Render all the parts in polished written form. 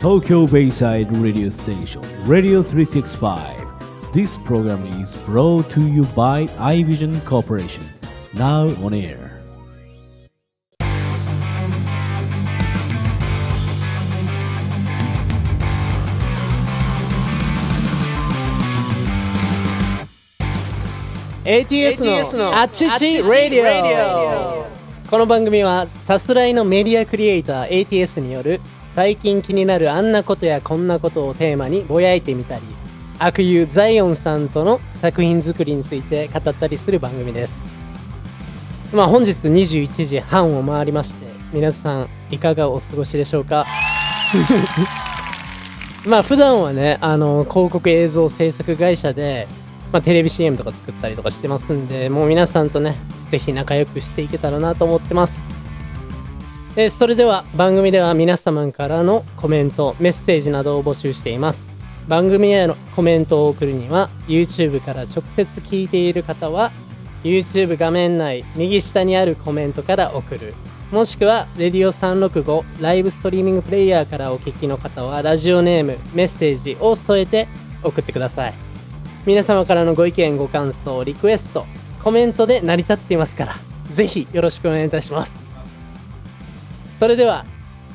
Tokyo Bayside Radio Station, Radio 365. This program is brought to you by iVision Corporation. Now on air. ATS のあっちっちラディオ。この番組はさすらいのメディアクリエイター ATS による最近気になるあんなことやこんなことをテーマにぼやいてみたり、悪友ザイオンさんとの作品作りについて語ったりする番組です。本日21時半を回りまして、皆さんいかがお過ごしでしょうか。普段はね、広告映像制作会社でテレビ CM とか作ったりとかしてますんで、もう皆さんとねぜひ仲良くしていけたらなと思ってます。それでは番組では皆様からのコメント、メッセージなどを募集しています。番組へのコメントを送るには YouTube から直接聞いている方は YouTube 画面内右下にあるコメントから送る、もしくはレディオ365ライブストリーミングプレイヤーからお聞きの方はラジオネーム、メッセージを添えて送ってください。皆様からのご意見、ご感想、リクエスト、コメントで成り立っていますから、ぜひよろしくお願いいたします。それでは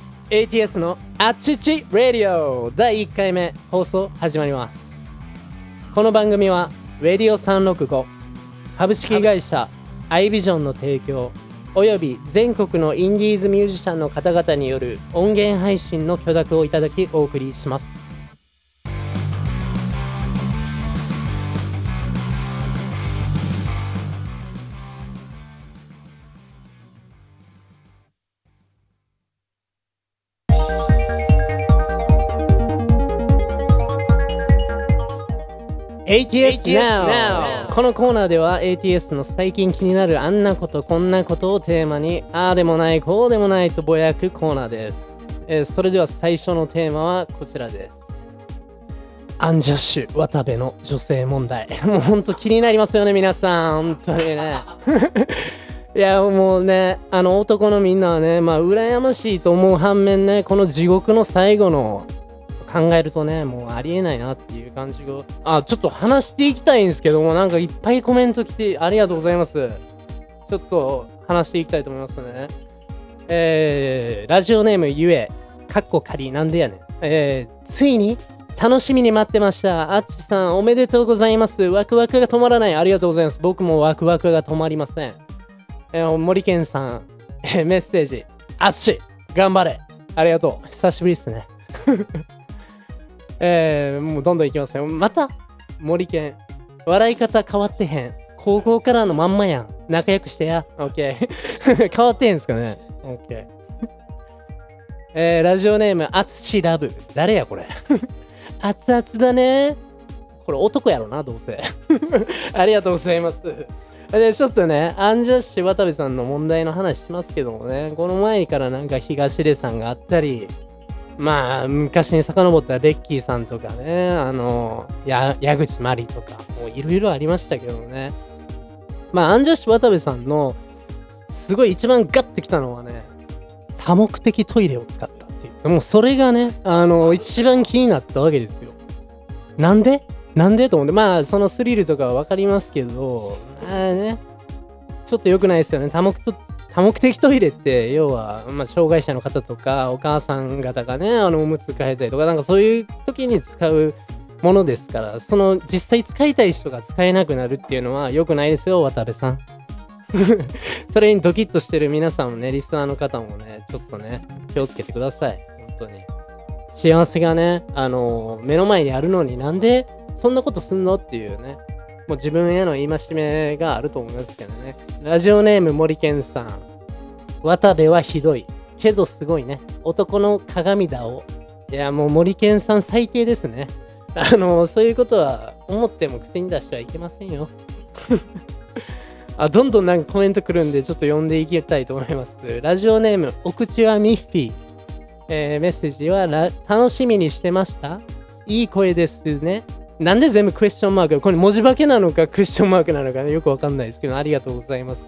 ATS のあっちっちラディオ第1回目放送始まります。この番組はレディオ365株式会社iVisionの提供および全国のインディーズミュージシャンの方々による音源配信の許諾をいただきお送りします。ATS Now。 このコーナーでは ATS の最近気になるあんなことこんなことをテーマにああでもないこうでもないとぼやくコーナーです。それでは最初のテーマはこちらです。アンジャッシュ渡部の女性問題。もうほんと気になりますよね皆さん、本当にね。いやもうね、男のみんなはね、羨ましいと思う反面ね、この地獄の最後の考えるとね、もうありえないなっていう感じが、ちょっと話していきたいんですけども、なんかいっぱいコメント来てありがとうございます。ちょっと話していきたいと思いますね。ラジオネームゆえかっこ仮なんでやねん。ついに楽しみに待ってました。あっちさんおめでとうございます。ワクワクが止まらない。ありがとうございます。僕もワクワクが止まりません。森健さん、メッセージ、あっち頑張れ、ありがとう、久しぶりですね。もうどんどんいきますよ。また森健笑い方変わってへん、高校からのまんまやん、仲良くしてや。 OK 変わってへんすかね。 OK ラジオネームあつしラブ、誰やこれ。熱々だね、これ男やろなどうせ。ありがとうございます。でちょっとね、アンジャッシュ渡部さんの問題の話しますけどもね、この前からなんか東出さんがあったり、昔に遡ったレッキーさんとかね、矢口まりとか、もういろいろありましたけどね。アンジャッシュ渡部さんのすごい一番ガッてきたのはね、多目的トイレを使ったっていう。もうそれがね、一番気になったわけですよ。なんでと思って、そのスリルとかはわかりますけど、ちょっと良くないですよね。多目的トイレって要は、障害者の方とかお母さん方がね、おむつ替えたりとか、なんかそういう時に使うものですから、その実際使いたい人が使えなくなるっていうのは良くないですよ、渡部さん。それにドキッとしてる皆さんもね、リスナーの方もね、ちょっとね気をつけてください。本当に幸せがね、目の前にあるのになんでそんなことすんのっていうね、もう自分への戒めがあると思いますけどね。ラジオネーム森健さん、渡部はひどいけどすごいね、男の鏡だを。いやもう森健さん最低ですね。そういうことは思っても口に出してはいけませんよ。どんどんなんかコメント来るんでちょっと読んでいきたいと思います。ラジオネームお口はミッフィー、メッセージは楽しみにしてました、いい声ですね。なんで全部クエスチョンマーク、これ文字化けなのかクエスチョンマークなのかね、よくわかんないですけど、ありがとうございます。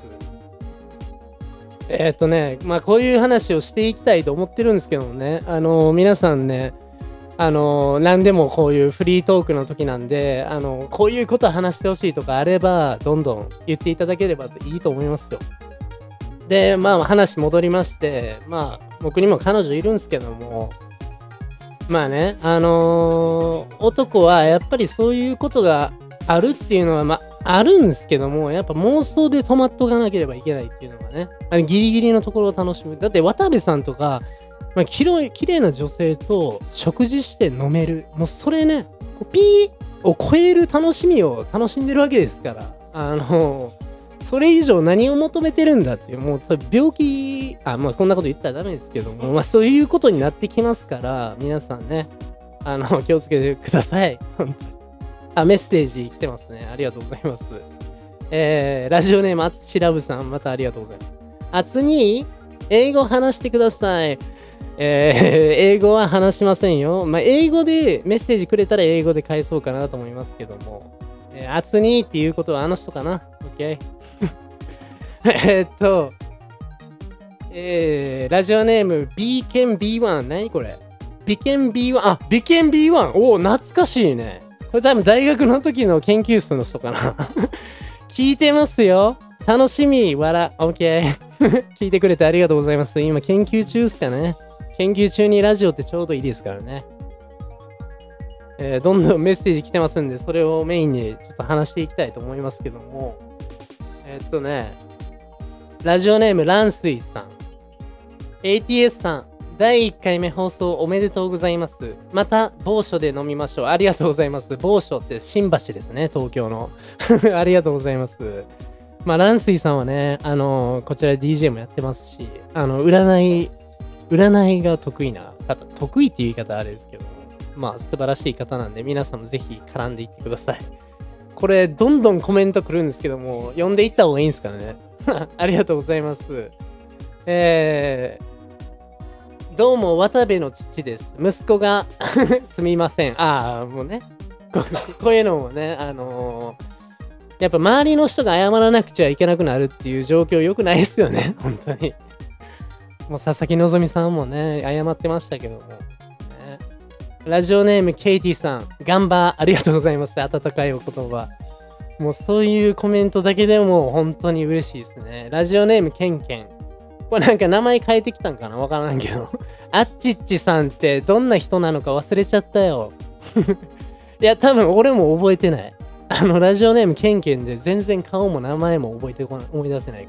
こういう話をしていきたいと思ってるんですけどもね、皆さんね、 何でもこういうフリートークの時なんで、こういうこと話してほしいとかあれば、どんどん言っていただければいいと思いますよ。で、まあ話戻りまして、まあ僕にも彼女いるんですけども、まあね、男はやっぱりそういうことがあるっていうのは、まあ、あるんですけども、やっぱ妄想で止まっとかなければいけないっていうのがね、ギリギリのところを楽しむ。だって渡部さんとか、まあ、綺麗な女性と食事して飲める。もうそれね、ピーを超える楽しみを楽しんでるわけですから、それ以上何を求めてるんだっていう、もうそれ病気、まあこんなこと言ったらダメですけども、まあそういうことになってきますから、皆さんね、気をつけてください。メッセージ来てますね。ありがとうございます。ラジオネーム、あつしらぶさん、またありがとうございます。あつに、英語話してください。英語は話しませんよ。まあ、英語でメッセージくれたら英語で返そうかなと思いますけども。あつにっていうことはあの人かな ?OK 。ラジオネーム、B ケン B1。何これ ?B ケン B1。B ケン B1。おお、懐かしいね。これ多分大学の時の研究室の人かな。聞いてますよ。楽しみ。OK。聞いてくれてありがとうございます。今研究中ですかね。研究中にラジオってちょうどいいですからね。どんどんメッセージ来てますんで、それをメインにちょっと話していきたいと思いますけども。ラジオネームランスイさん。ATS さん。第1回目放送おめでとうございます。また某所で飲みましょう。ありがとうございます。某所って新橋ですね、東京の。ありがとうございます。まあ、ランスイさんはね、こちら DJ もやってますし、占いが得意な方、得意っていう言い方あれですけど、まあ、素晴らしい方なんで、皆さんもぜひ絡んでいってください。これ、どんどんコメント来るんですけども、読んでいった方がいいんですからね。ありがとうございます。どうも、渡部の父です。息子が、すみません。もうね、こういうのもね、やっぱ周りの人が謝らなくちゃいけなくなるっていう状況良くないですよね、本当に。もう佐々木希さんもね、謝ってましたけども。ね、ラジオネームケイティさん、頑張ありがとうございます。温かいお言葉。もうそういうコメントだけでも本当に嬉しいですね。ラジオネームケンケン。これなんか名前変えてきたんかなわからんけど。あっちっちさんってどんな人なのか忘れちゃったよ。いや、多分俺も覚えてない。ラジオネームケンケンで全然顔も名前も覚えてこない、思い出せない。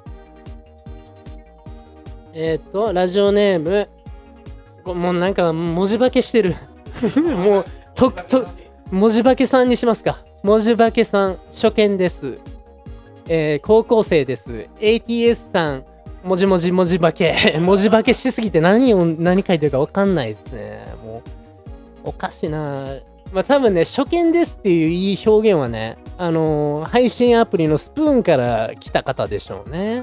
ラジオネーム、もうなんか文字化けしてる。もう、文字化けさんにしますか。文字化けさん、初見です。高校生です。ATS さん、文字化け。文字化けしすぎて何書いてるかわかんないですね。もう、おかしいな。まあ多分ね、初見ですっていういい表現はね、配信アプリのスプーンから来た方でしょうね。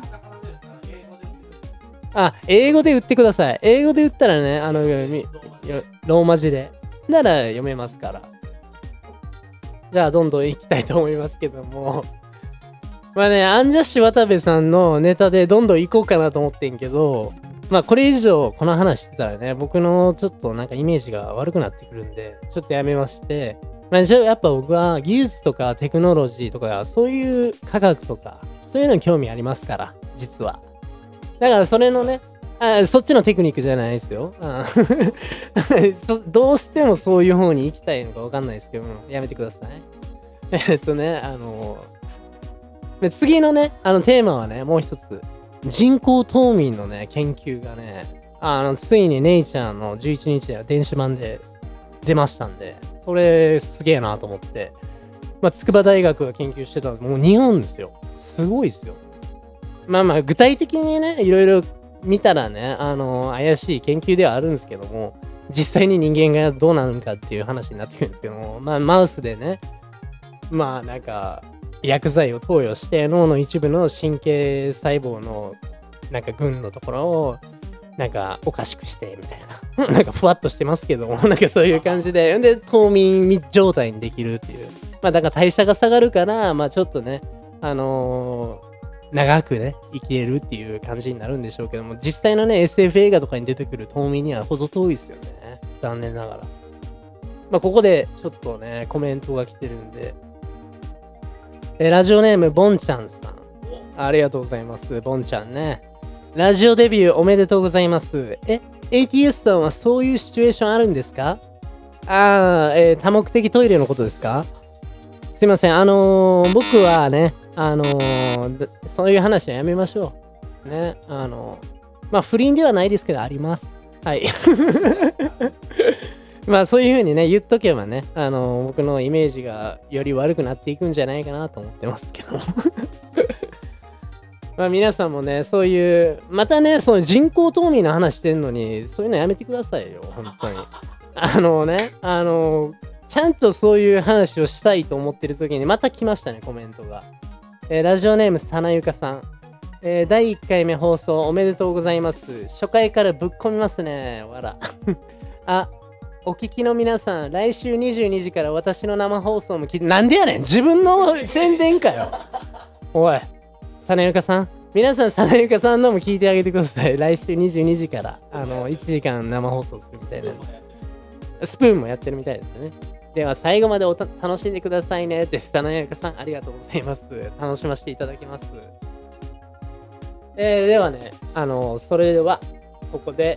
英語で売ってください。英語で売ったらね、ローマ字で。なら読めますから。じゃあ、どんどん行きたいと思いますけども。まあね、アンジャッシュ渡部さんのネタでどんどん行こうかなと思ってんけど、まあこれ以上この話してたらね、僕のちょっとなんかイメージが悪くなってくるんで、ちょっとやめまして、まあやっぱ僕は技術とかテクノロジーとか、そういう科学とか、そういうのに興味ありますから、実は。だからそれのね、そっちのテクニックじゃないですよ。どうしてもそういう方に行きたいのかわかんないですけども、やめてください。次のね、テーマはね、もう一つ。人工冬眠のね、研究がね、ついにネイチャーの11日で電子版で出ましたんで、それすげえなと思って、まあ、筑波大学が研究してたのもう日本ですよ。すごいですよ。まあ具体的にね、いろいろ見たらね、怪しい研究ではあるんですけども、実際に人間がどうなるのかっていう話になってくるんですけども、まあマウスでね、まあなんか、薬剤を投与して脳の一部の神経細胞のなんか群のところをなんかおかしくしてみたいななんかふわっとしてますけどもなんかそういう感じで冬眠状態にできるっていうまあだから代謝が下がるからまあちょっとね長くね生きれるっていう感じになるんでしょうけども実際のね SF 映画とかに出てくる冬眠にはほど遠いですよね残念ながらここでちょっとねコメントが来てるんで、ラジオネームボンちゃんさん、ありがとうございます。ボンちゃんね、ラジオデビューおめでとうございます。ATS さんはそういうシチュエーションあるんですか？多目的トイレのことですか？すいません、僕はね、そういう話はやめましょうね。不倫ではないですけどあります。はいそういう風にね言っとけばね、僕のイメージがより悪くなっていくんじゃないかなと思ってますけど皆さんもね、そういうまたね、その人工冬眠の話してんのにそういうのやめてくださいよ、本当に。ちゃんとそういう話をしたいと思ってる時にまた来ましたね、コメントが。ラジオネームさなゆかさん、第1回目放送おめでとうございます。初回からぶっ込みますね、わらお聞きの皆さん、来週22時から私の生放送も聞いて、なんでやねん、自分の宣伝かよおい、さなゆかさん、皆さんさなゆかさんのも聞いてあげてください。来週22時から1時間生放送するみたいな、スプーンもやってるみたいですね。では最後まで楽しんでくださいねって、さなゆかさんありがとうございます。楽しませていただきます。ではね、それではここで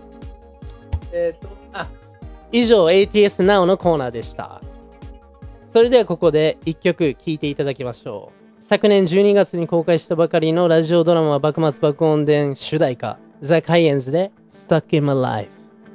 以上 ATS Now のコーナーでした。それではここで1曲聴いていただきましょう。昨年12月に公開したばかりのラジオドラマ幕末爆音伝主題歌、ザ・カイエンズで Stuck in My Life。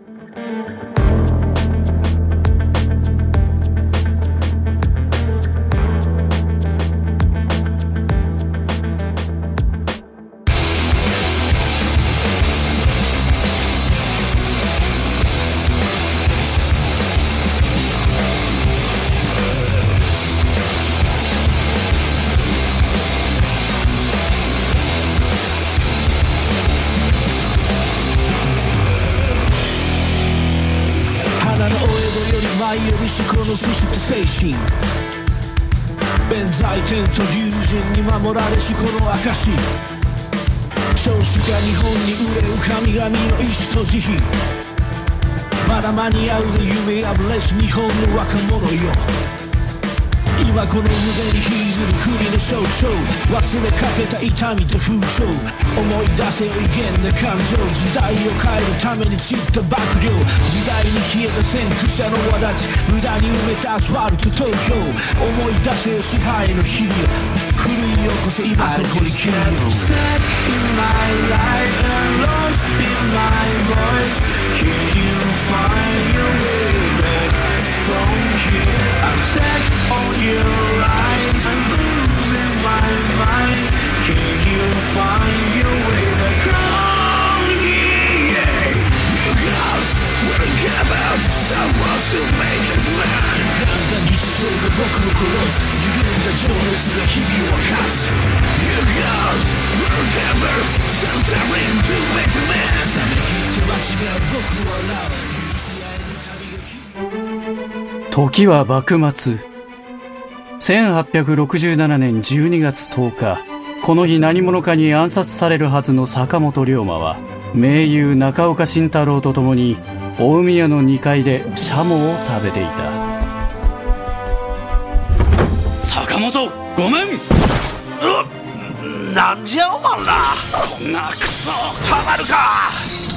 この素質精神、弁財天と龍神に守られしこの証、少子が日本に憂う神々の意志と慈悲、まだ間に合うぜ夢破れし日本の若者よ。今この胸に引きずる不利の象徴、忘れかけた痛みと風潮、思い出せよ威厳な感情、時代を変えるために散った幕僚、時代に消えた先駆者の輪立ち、無駄に埋めたアスファルト東京、思い出せよ支配の日々、奮い起こせ今ここに君よ。Stuck in my life and lost in my voice, can you find your way back from here? I'm stuck on your lines, I'm losing my mind, can you find your way back from here? You guys were about someone to make us mad. 歪んだ日常が僕を殺す、緩んだ情熱が日々を沸かす。You guys were about something to make us mad. 冷め切って間違う僕を笑う、許し合える旅が時は幕末。1867年12月10日、この日何者かに暗殺されるはずの坂本龍馬は、名優中岡慎太郎と共に大宮の2階でシャモを食べていた。坂本、ごめん。 なんじゃおまんら、 こんなクソたまるか。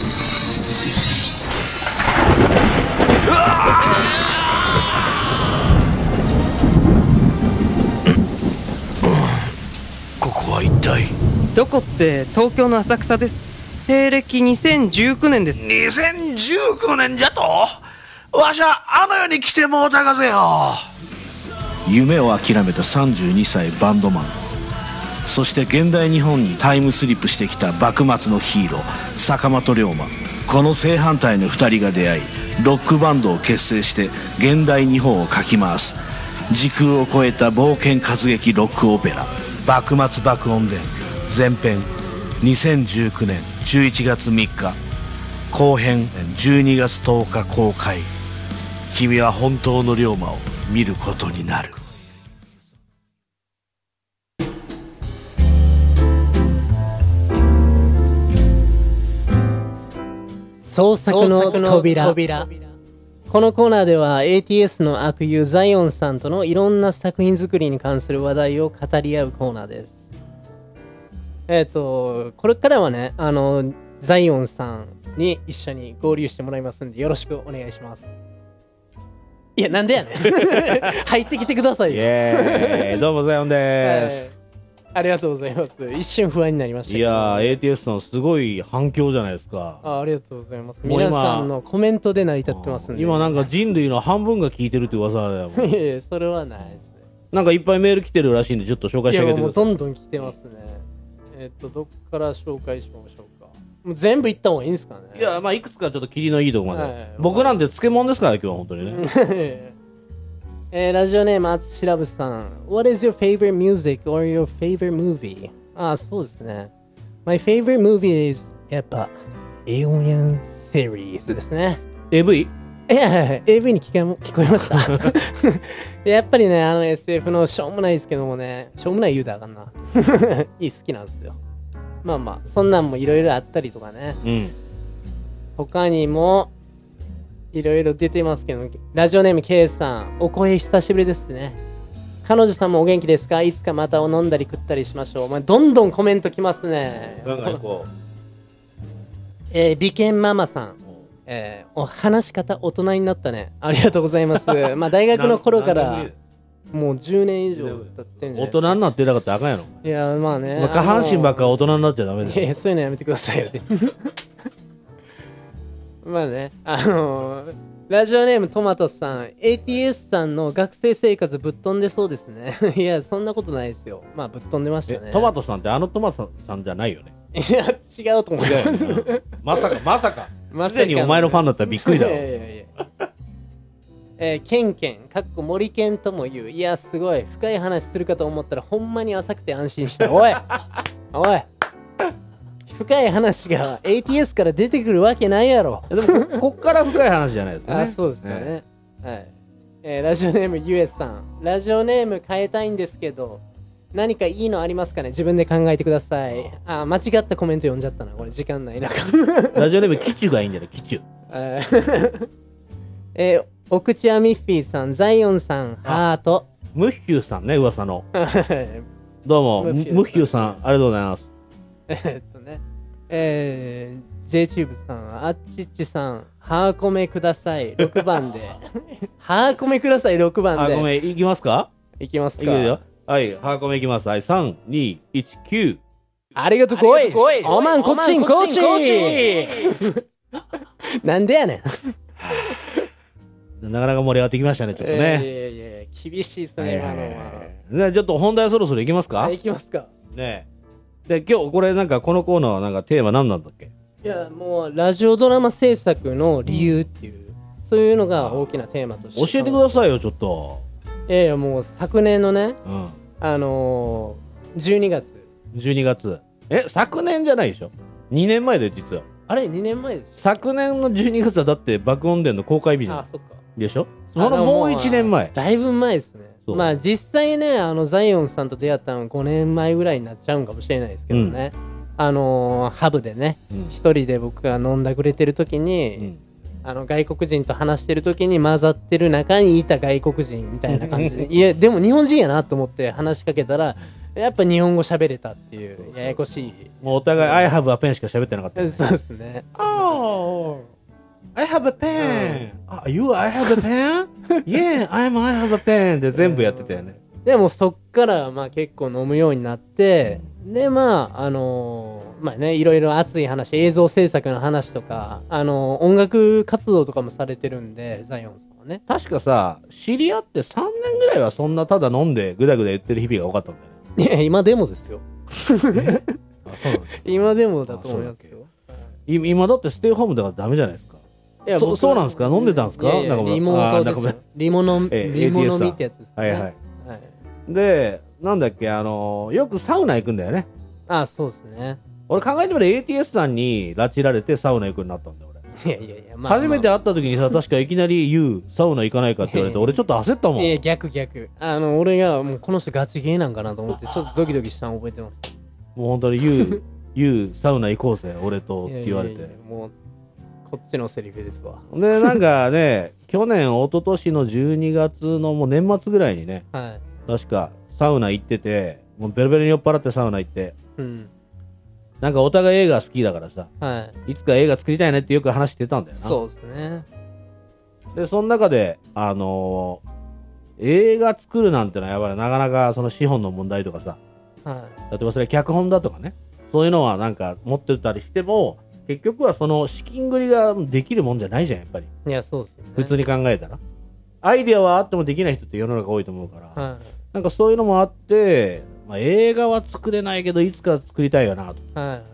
ここは一体どこって？東京の浅草です。西暦2019年です。 2019年じゃと？わしゃあの世に来てもうたがぜよ。夢を諦めた32歳バンドマン、そして現代日本にタイムスリップしてきた幕末のヒーロー坂本龍馬。この正反対の2人が出会い、ロックバンドを結成して現代日本をかき回す時空を超えた冒険活劇ロックオペラ、幕末爆音伝前編、2019年11月3日後編12月10日公開。君は本当の龍馬を見ることになる。 創作の扉。 このコーナーでは ATS の悪友ザイオンさんとのいろんな作品作りに関する話題を語り合うコーナーです。これからはね、ザイオンさんに一緒に合流してもらいますんで、よろしくお願いします。いや、なんでやねん。入ってきてくださいよ。 イエーイ、どうもザイオンです。 ありがとうございます。一瞬不安になりましたけど。 いやー、ATS さんすごい反響じゃないですか。 ありがとうございます。皆さんのコメントで成り立ってますんで。 今なんか人類の半分が聞いてるって噂だよ。 いやいや、それはないですね。 なんかいっぱいメール来てるらしいんで、ちょっと紹介してあげてください。 いや、もうどんどん来てますね。どっから紹介しましょうか。もう全部言った方がいいんですかね。 いや、まあいくつかちょっとキリのいいとこまで。僕なんて漬物ですから今日は本当にね。 ラジオネームあつしらぶさん。What is your favorite music or your favorite movie? そうですね。My favorite movie is やっぱ Alien Series ですね。 AV？ いや、AV に聞こえました。やっぱりね、SF のしょうもないですけどもね、しょうもない言うたらあかんな。いい好きなんですよ。まあまあ、そんなんもいろいろあったりとかね。 うん。 他にも、いろいろ出てますけど、ラジオネーム K さん、お声久しぶりですね。彼女さんもお元気ですか？いつかまた飲んだり食ったりしましょう。まあ、どんどんコメントきますね。美健ママさん、お話し方大人になったね。ありがとうございます。まあ大学の頃からもう10年以上経ってんじゃないですか。 大人になってなかったらあかんやろ。 いや、まあね。 まあ、下半身ばっか大人になっちゃダメです。 いや、そういうのやめてくださいよ。まあね、ラジオネームトマトさん、ATS さんの学生生活ぶっ飛んでそうですね。いや、そんなことないですよ。まあ、ぶっ飛んでましたね。 トマトさんってトマトさんじゃないよね。 いや、違うと思う。 まさか。すでにお前のファンだったらびっくりだろ。 ケンケン、かっこ森ケンとも言う。いや、すごい。深い話するかと思ったら、ほんまに浅くて安心した。おい深い話が ATS から出てくるわけないやろ。 でもこっから深い話じゃないですかね。 そうですかね。はい。ラジオネームゆえさん。ラジオネーム変えたいんですけど、何かいいのありますかね？自分で考えてください。間違ったコメント読んじゃったな。これ時間ないな。 ラジオネームキチュがいいんじゃない？キチュ。お口はミッフィーさん、ザイオンさん、ハート。 ムッヒューさんね、噂の。どうも、ムッヒューさん、ありがとうございます。 JTube さん、あっちっちさん、ハーコメください、6番で。ハーコメください、6番で。 ハーコメいきますか？ いきますか。 いくよ。はい、ハーコメいきます。はい、3、2、1、9。 ありがとうごいす。おまんこっちんこしなんでやねん。なかなか盛り上がってきましたね、ちょっとね。 いや、厳しいですね、今のは。ちょっと本題そろそろいきますか？ いきますか。 ねで、今日これなんかこのコーナーはなんかテーマ何なんだっけ？ いや、もうラジオドラマ制作の理由っていう、そういうのが大きなテーマとして。 教えてくださいよ、ちょっと。 いや、もう昨年のね、12月。 12月。昨年じゃないでしょ？ 2 年前で実は。 あれ、2年前でしょ？ 昨年の12月はだって爆音伝の公開日じゃん。 そっか。 でしょ？そのもう1年前。 だいぶ前ですね。まあ実際ね、ザイオンさんと出会ったのは5年前ぐらいになっちゃうんかもしれないですけどね。ハブでね、一人で僕が飲んだくれてる時に、外国人と話してる時に混ざってる中にいた外国人みたいな感じで、いや、でも日本人やなと思って話しかけたら、やっぱ日本語喋れたっていう、ややこしい。 もうお互い I have a pen しか喋ってなかった、ね。 そうですね。 I have a pen! You I have a pen? Yeah, I have a pen! で全部やってたよね。 でもそっからまあ結構飲むようになって、でまあまあね、いろいろ熱い話、映像制作の話とか、音楽活動とかもされてるんで、ザイオンさんはね。 確かさ、知り合って3年ぐらいはそんなただ飲んでグダグダ言ってる日々が多かったんだよね。 いや、今でもですよ。今でもだと思いますよ。 今だってステイホームだからダメじゃないですか。 いや、 そうなんですか？飲んでたんですか？ リモートですよ。リモ飲みってやつですね。 はいはい。で、なんだっけ、よくサウナ行くんだよね。 そうですね。 俺考えてみれば ATS さんに拉致られてサウナ行くようになったんだよ、俺。 いや、 初めて会った時にさ、確かいきなり言う、サウナ行かないかって言われて、俺ちょっと焦ったもん。 いや、逆。俺が、もうこの人ガチゲーなんかなと思って、ちょっとドキドキしたの覚えてます。 もう本当に言う、サウナ行こうぜ、俺とって言われて。 もう、 こっちのセリフですわ。 で、なんかね、去年、一昨年の12月のもう年末ぐらいにね、 はい。 確かサウナ行ってて、もうベロベロに酔っ払ってサウナ行って、 うん。 なんかお互い映画好きだからさ、 はい。 いつか映画作りたいねってよく話してたんだよな。 そうですね。 で、その中で、映画作るなんてのはやっぱりなかなかその資本の問題とかさ、 は例えばそれ脚本だとかね、そういうのはなんか持ってたりしても、結局はその資金繰りができるもんじゃないじゃん、やっぱり。 い。いや、そうですね。 普通に考えたら。アイディアはあってもできない人って世の中多いと思うから、 はなんかそういうのもあって、まあ、映画は作れないけど、いつか作りたいよなと。 い。はい。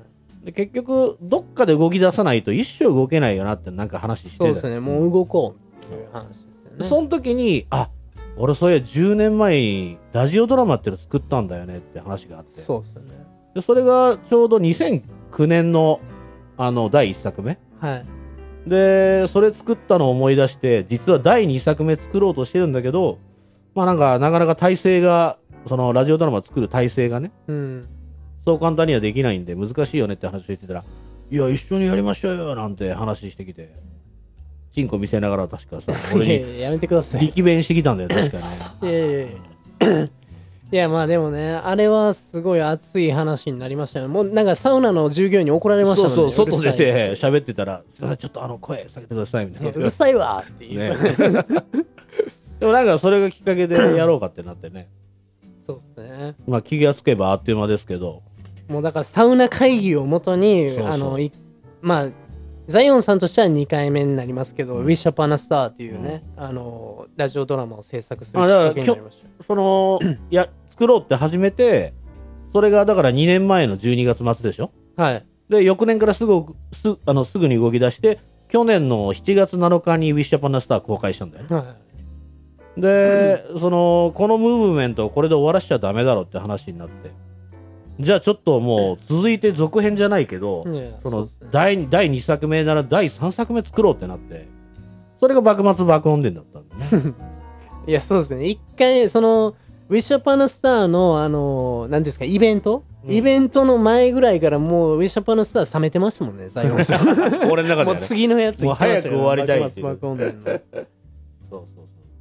で結局、どっかで動き出さないと一生動けないよなってなんか話してたそうですね。もう動こうっていう話ですよね。 その時に、あ、俺そういや10年前にラジオドラマっていうの作ったんだよねって話があって。 そうですね。 でそれがちょうど2009年の第1作目。 はい。 で、それ作ったのを思い出して、実は第2作目作ろうとしてるんだけど、まあなんか、なかなか体制が、そのラジオドラマ作る体制がね、 うん。 そう簡単にはできないんで難しいよねって話を言ってたら、いや、一緒にやりましょうよなんて話してきて、チンコ見せながら確かさ、 い俺にやいや、やめてください。 力弁してきたんだよ、確かね。 いやいやいや。いや、まあでもね、あれはすごい熱い話になりましたよ。もうなんかサウナの従業員に怒られましたもんね。 そうそう、外出てうる喋ってたら、すいません、ちょっと声下げてくださいみたいな。 さいうるさいわって言いそう、 ねでもなんかそれがきっかけでやろうかってなってね。 そうですね。 まあ気がつけばあっという間ですけど。 もうだからサウナ会議をもとに、 そうそうまあ、ザイオンさんとしては2回目になりますけど、ウィッシュアパナスターっていうね、ラジオドラマを制作するきっかけになりました。 その、作ろうって始めて、それがだから2年前の12月末でしょ。 はい。 で、翌年からすぐに動き出して、去年の7月7日にウィッシュアパナスター公開したんだよね。 はい。 で、このムーブメントをこれで終わらしちゃダメだろうって話になって、じゃあちょっともう続いて続編じゃないけど、 そうですね、 第2作目なら第3作目作ろうってなって、それが幕末爆音伝だったんだね。 いや、そうですね。一回、ウィッシュアパナスターの、何ですか、イベント、イベントの前ぐらいからもうウィッシュアパナスター冷めてましたもんね、ザイオンさん。 俺の中で、ね、 もう次のやつもう早く終わりたいっていう。 幕末爆音伝の。 そうそうそう。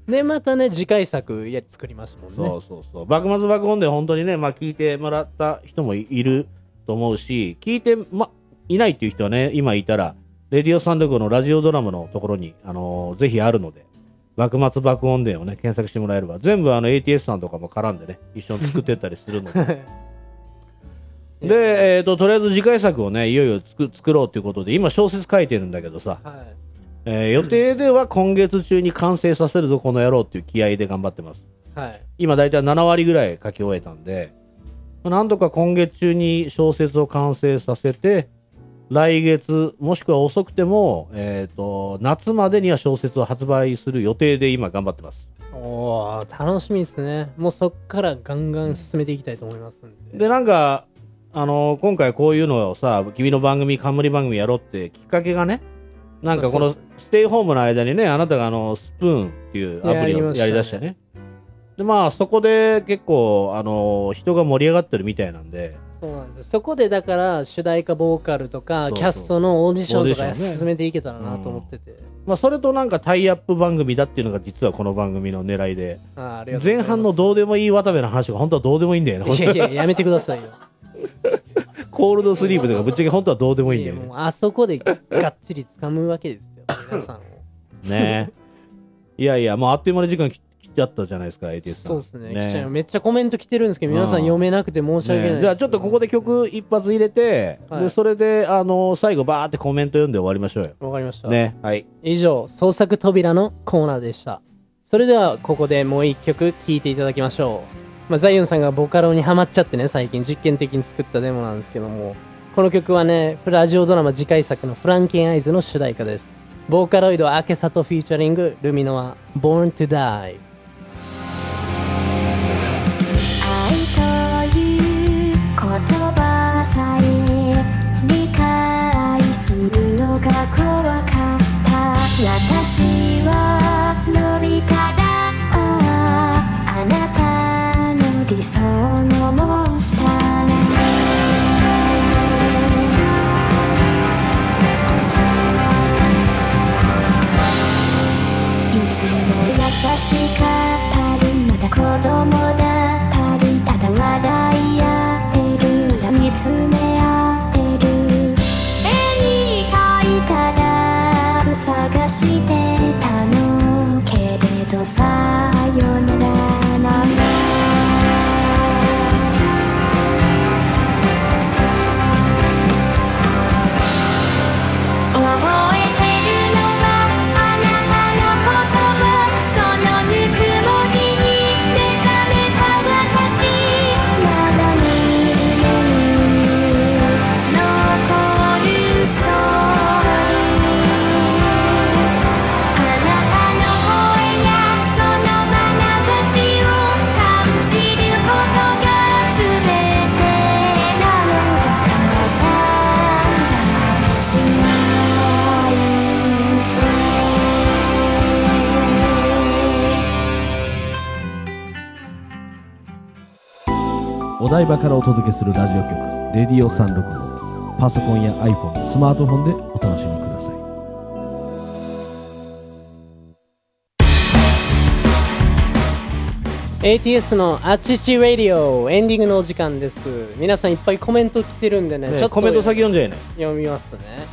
で、またね、次回作作りますもんね。 そうそうそう。幕末爆音伝本当にね、まあ聞いてもらった人もいると思うし、聞いて、いないっていう人はね、今いたら、レディオ365のラジオドラマのところに、ぜひあるので、幕末爆音伝をね、検索してもらえれば、全部ATS さんとかも絡んでね、一緒に作ってったりするので。で、とりあえず次回作をね、いよいよ作ろうということで、今小説書いてるんだけどさ、予定では今月中に完成させるぞ、この野郎っていう気合で頑張ってます。 はい。 今だいたい7割ぐらい書き終えたんで、なんとか今月中に小説を完成させて、来月、もしくは遅くても、夏までには小説を発売する予定で今頑張ってます。 おー、楽しみですね。もうそっからガンガン進めていきたいと思いますんで。 で、なんか、今回こういうのをさ、君の番組、冠番組やろうってきっかけがね、なんかこのステイホームの間にね、あなたがスプーンっていうアプリをやりだしてね。で、まあそこで結構、人が盛り上がってるみたいなんで。 そうなんです。そこでだから主題歌ボーカルとかキャストのオーディションとか進めていけたらなと思ってて、 まあそれとなんかタイアップ番組だっていうのが実はこの番組の狙いで、前半のどうでもいい渡部の話が本当はどうでもいいんだよね。 いやいや、やめてくださいよ。 コールドスリープとかぶっちゃけ本当はどうでもいいんだよね。 もうあそこでがっちり掴むわけですよ、皆さんを。 ねえ。いやいや、もうあっという間に時間来ちゃったじゃないですか、ATS さん。 そうですね。めっちゃコメント来てるんですけど、皆さん読めなくて申し訳ないです、ね。 じゃあちょっとここで曲一発入れて、でそれで最後バーってコメント読んで終わりましょうよ。 わかりました。 ね、はい。 以上、創作扉のコーナーでした。それではここでもう一曲聴いていただきましょう。ザイオンさんがボカロにハマっちゃってね、最近実験的に作ったデモなんですけども、この曲はね、ラジオドラマ次回作のフランケンアイズの主題歌です。ボーカロイドアケサトフィーチャリングルミノア Born to Die。 愛という言葉さえ理解するのが怖かった私はのび太だあなたの理想のモンスター台場からお届けするラジオ局レディオ365、パソコンや iPhone、スマートフォンでお楽しみください。 ATS のあちちラディオエンディングのお時間です。皆さんいっぱいコメント来てるんでね、ちょっとコメント先読んじゃいね。 読みますね。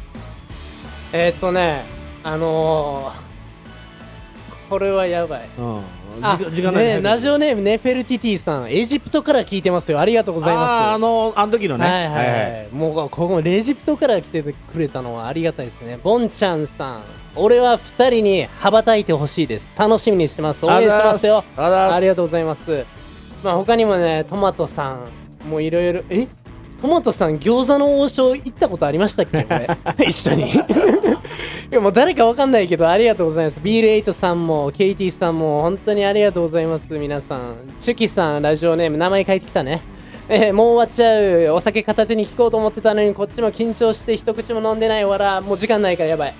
これはやばい。 時間ないね。 ラジオネームネフェルティティさん、エジプトから聞いてますよ。ありがとうございます。 あの時のね。 はいはいはい。もうここエジプトから来てくれたのはありがたいですね。ボンちゃんさん、俺は2人に羽ばたいてほしいです。楽しみにしてます。応援してますよ。ありがとうございます。まあ他にもね、トマトさんもいろいろ、トマトさん餃子の王将行ったことありましたっけこれ一緒にいやもう誰かわかんないけどありがとうございます。ビール8さんもケイティさんも本当にありがとうございます。皆さん、チュキさん、ラジオネーム名前書いてきたね。もう終わっちゃう。お酒片手に聞こうと思ってたのにこっちも緊張して一口も飲んでない。わら、もう時間ないからやばい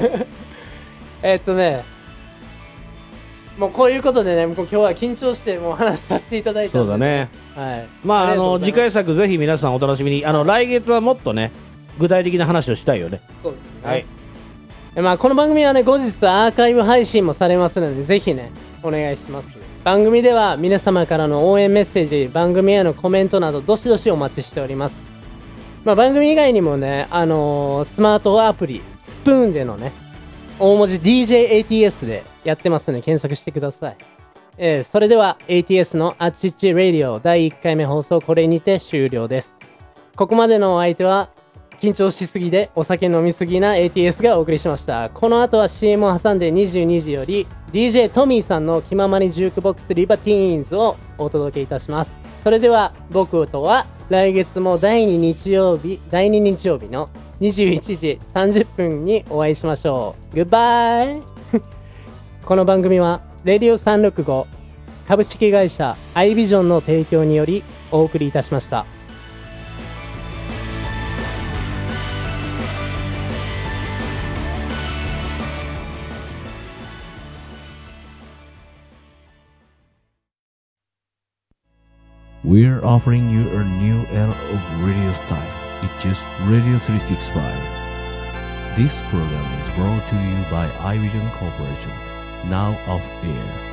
もうこういうことでね、もう今日は緊張してもう話させていただいたんで。 そうだね。 はい。 まあ次回作ぜひ皆さんお楽しみに。来月はもっとね具体的な話をしたいよね。 そうですね。 はい。 まあこの番組はね後日アーカイブ配信もされますのでぜひねお願いします。番組では皆様からの応援メッセージ、番組へのコメントなどどしどしお待ちしております。まあ番組以外にもねスマートアプリスプーンでのね大文字 DJATS でやってますので検索してください。それでは ATS のあっちっちラディオ第1回目放送これにて終了です。ここまでのお相手は緊張しすぎでお酒飲みすぎな ATS がお送りしました。この後は CM を挟んで22時より DJ トミーさんの気ままにジュークボックスリバティーンズをお届けいたします。それでは僕とは来月も第2日曜日の21時30分にお会いしましょう。グッバイこの番組はレディオ365株式会社 iVision の提供によりお送りいたしました。 We're offering you a new era of radio style. It's just Radio 365. This program is brought to you by iVision Corporation. Now off air.